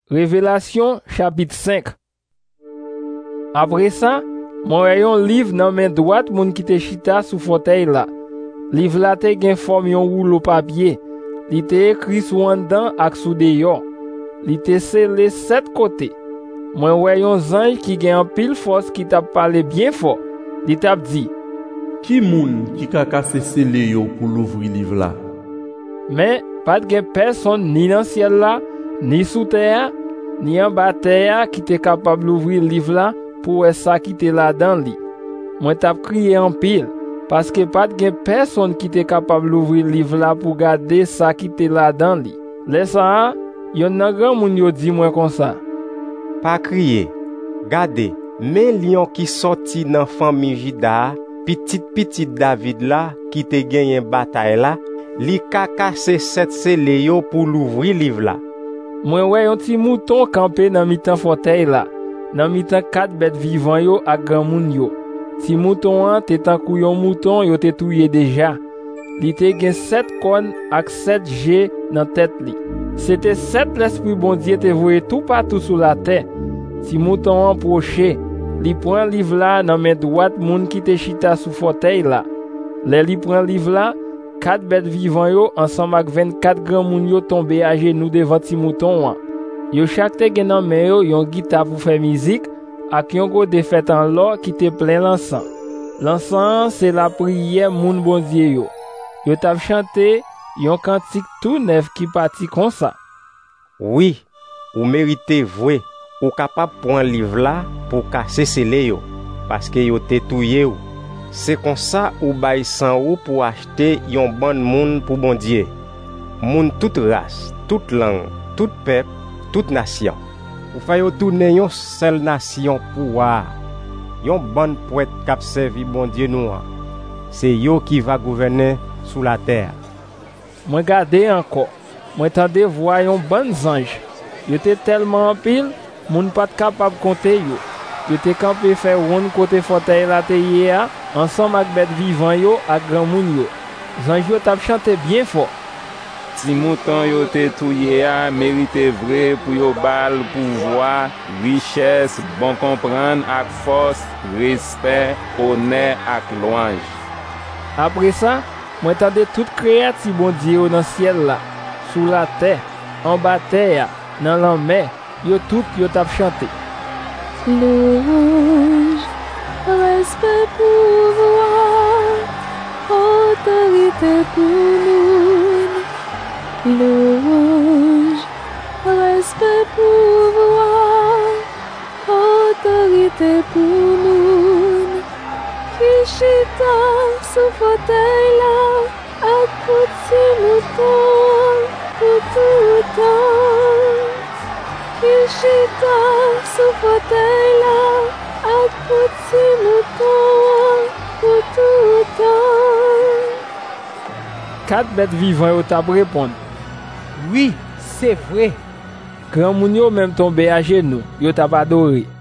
Révélation chapitre 5. Après ça, moi voyons livre dans main droite moun qui te chita sous fauteuil là. Livre là te gen forme yon rouleau papier. Li te écrit sous en dedans ak sous dehors. Li te scellé 7 côtés. Moi voyons ange qui gen en pile force qui t'a parlé bien fort. Li t'a dit: Qui moun qui ka cassé scellé yo pour l'ouvrir livre là? Mais pas de personne ni dans ciel là, ni sous terre, ni en bas terre qui était capable d'ouvrir le livre là pour ça qui était là dans li. Moi t'a crié en pile parce que pas de personne qui était capable d'ouvrir le livre là pour garder ça qui était là dans li. Laisse ça, yon nan grand moun yo dit moi comme ça. Pas crier. Gardez, mais lion qui sorti dans famille Juda, petit David là qui te gagné bataille là, li ka cassé 7 scellé yo pour l'ouvrir livre là. Moi ouais un petit mouton campé dans mi-temps fauteuil là. Dans mi-temps 4 bêtes vivantes yo ak grand moun yo. Ti mouton an te tan kou yon mouton yo te touye déjà. Li te gen 7 cornes ak 7 jets dans tête li. C'était 7 l'esprit bon Dieu te voye tout partout sur la terre. Ti mouton an proche, li prend livre là dans main droite moun qui te chita sous fauteuil là. Le li prend livre là, 4 bêtes vivantes yo ensemble avec 24 grands moun yo tombé à genoux devant ti mouton an. Yo chaque te gen nan men yo yon guitare pour faire musique ak yon gros de fête en l'or qui te plein l'encens. L'encens c'est la prière moun bon Dieu yo. Yo t'a chanté yon cantique tout neuf qui parti comme ça. Oui, ou méritez vrai, ou capable prendre livre là pour casser scellé yo parce que yo te touye ou. C'est comme ça ou bay 100 ou pour acheter yon bon moun pour bon Dieu. Moun toute race, toute langue, toute peuple, toute nation. Ou fay yo tourner yon seule nation pour yon bon poète k'ap servi bon Dieu nou. C'est yo qui va gouverner sous la terre. Moi garder encore. Moi tande voir yon bon ange. Yo te tellement en pile, moun pas capable compter yo. Yo te campé faire ronde côté fauteuil la te hier ensemble avec bête vivant yo ak grand moun yo. Zanj yo t'a chanté bien fort. Ti mouton yo te touye a mérité vrai pour yo bal pouvoir, richesse, bon comprendre ak force, respect, honneur ak louange. Après ça, moi tande tout créatif bon Dieu dans ciel là, sous la terre, en bas terre, dans la mer, yo tout yo t'a chanté. Louange, respect, pouvoir, autorité pour nous. Louange, respect, pouvoir, autorité pour nous. Qui chita sous fauteuil là, à petit mouton, pour tout temps. Qui chita sous fauteuil là, à petit mouton, pour tout temps. 4 bêtes vivantes yo t'a répondre. Oui, c'est vrai. Grand moun yo même tombé à genoux, yo t'a adoré.